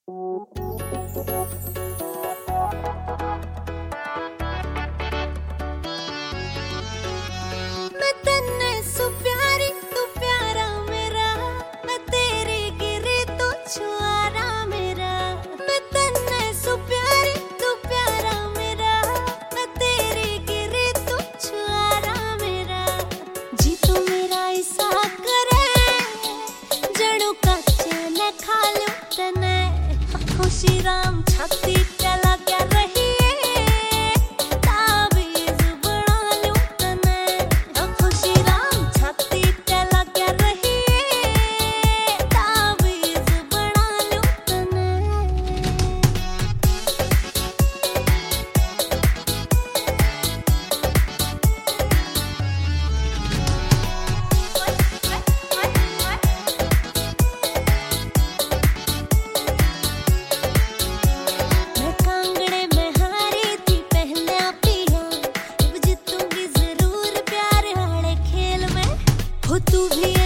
मैं तन्ने सु प्यारी तू प्यारा मेरा, मैं तेरे गिरे तो छुआरा मेरा। मैं तन्ने सु प्यारी तू प्यारा मेरा, मैं तेरे गिरे तो छुआरा मेरा। जी तू मेरा ऐसा करे जड़ों का चैन खा लूं तने। खुशी राम छाती चला क्या रही तू भी